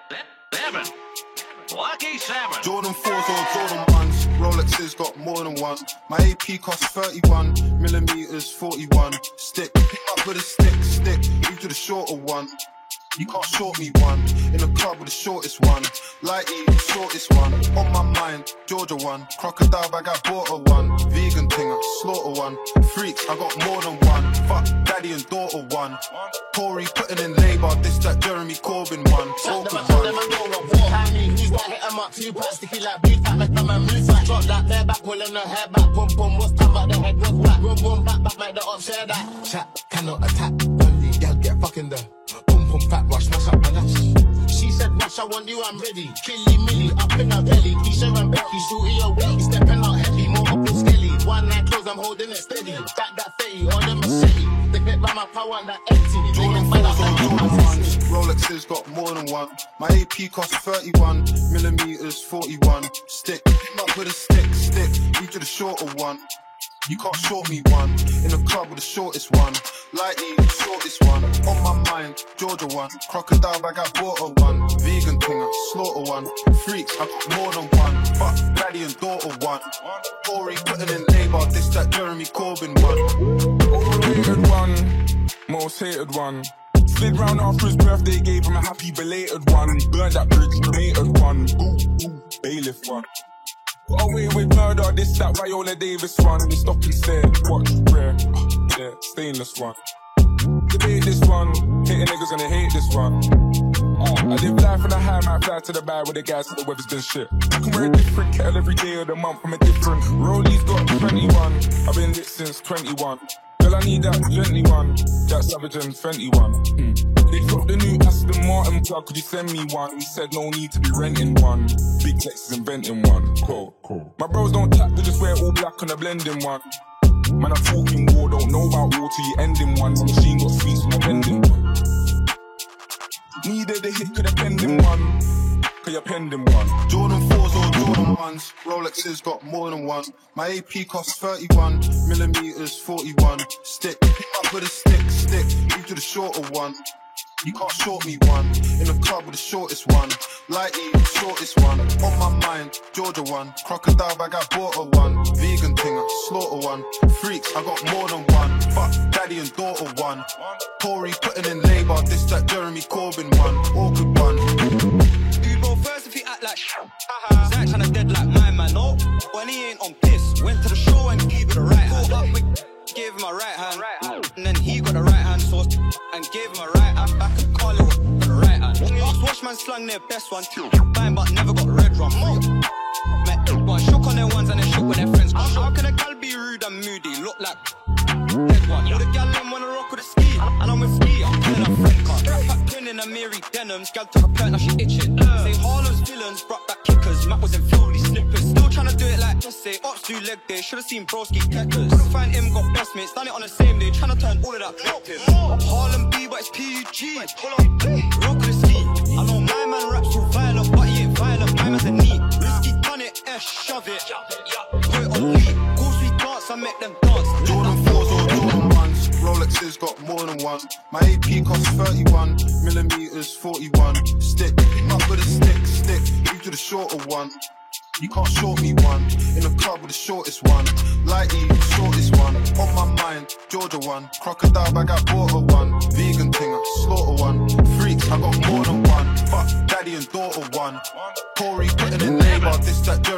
Seven. Lucky 7. Jordan 4s or Jordan 1s. Rolexes got more than one. My AP costs 31 millimeters, 41. Stick, pick up with a stick. Move to the shorter one. You can't short me one. In the club with the shortest one. Lighty, shortest one. On my mind, Georgia one. Crocodile bag, I bought a one. Vegan thing, I slaughter one. Freaks, I got more than one. Fuck daddy and daughter one. Tory putting in labour, this that Jeremy Corbyn one. He's that hit him up, 2 packs, sticky like beef, fat, make them and move fat. Drop that bare back, pulling her hair back, boom, boom, what's time, but the head was whack. Boom, boom, back, make the up, share that. Chat, cannot attack, only girl get fucking the boom, boom, fat, rush, smash up my lash. She said, rush, I want you, I'm ready. Killy, milly, up in her belly. Keisha and Becky, shooty away, stepping out heavy, more up in skelly. One night close, I'm holding it steady. That fetty, on the machete. They hit by my power and that empty. Jordan 4s or Jordan 1s. Rolexes got more than one. My AP costs 31 millimeters, 41. Stick, pick up with a stick. Move to the shorter one. You can't short me one. In the club with the shortest one. Lighty, shortest one. On my mind, Georgia one. Crocodile bag, I bought a one. Vegan thing, I slaughter one. Freaks, I got more than one. Fuck daddy and daughter one. Tory putting in labour, this that Jeremy Corbyn one. Overrated one, most hated one. Slid round after his birthday, gave him a happy belated one. Burned that bridge, mated one. Ooh, bailiff one. Got away with murder, this that Viola Davis one. They stop and stare, watch rare. Yeah, stainless one. Debate this one, hating niggas gonna hate this one. I live life on a high, might fly to the bar with the guys till the weather's been shit. I can wear a different kettle every day of the month from a different. Rollies got 21, I've been lit since 21. Girl, I need that gently one, that Savage and Fenty one. They got the new Aston Martin plug, could you send me one? He said no need to be renting one. Big Tex is inventing one. Cool. My bros don't tap, they just wear all black on a blending one. Man, I'm talking war, don't know about war till you ending one. The machine got sweets from a bending one. Needed a hit, could have penned in one. Could you penned in one? Jordan 4s or Jordan 1s. Rolexes got more than one. My AP costs 31 millimeters, 41. Stick, pick up with a stick. Move to the shorter one. You can't short me one. In the club with the shortest one. Lighty, shortest one. On my mind, Georgia one. Crocodile bag, I bought a one. Vegan thing, I slaughter one. Freaks, I got more than one. Fuck daddy and daughter one. Tory putting in labour, this that Jeremy Corbyn one. Awkward one. You go first if you act like Zach tryna dead like my man, no. When he ain't on piss, went to the show and gave it a right hand. Up with, gave him a right hand. And then he got a right hand sauce and gave him a right hand back and call it with a right hand. Washman slung their best one too. Fine but never got red rum. Met one shook on their ones and they shook with their friends. How can a gal be rude and moody? Look like dead one. All the gal them wanna rock with a ski. And I'm with ski, I'm killing a friend car. Pack pin in a Mary denims. Gal took a plant, now she itching. Say Harlem's villains brought back kickers. Matt was in Philly slippers. Still tryna do it like just say Ops do leg day. Should've seen broski keckers. Couldn't find him, got best mates. Done it on the same day. Tryna turn all of that collective. Harlem B, but it's PUG. Rock with a ski. I know my man raps so violent, but he ain't violent. My man's a knee. Risky done it, shove it. Put it on beat. Course we dance, I make them dance. Jordan 4s or Jordan 1s. Rolexes got more than one. My AP costs 31 millimeters, 41. Stick, pick up with a stick. Move to the shorter one. You can't short me one. In the club with the shortest one. Lighty, shortest one. On my mind, Georgia one. Crocodile bag, I bought a one. Vegan thing, I slaughter one. Freaks, I got more than one. Fuck daddy and daughter one. Tory putting in labour, this that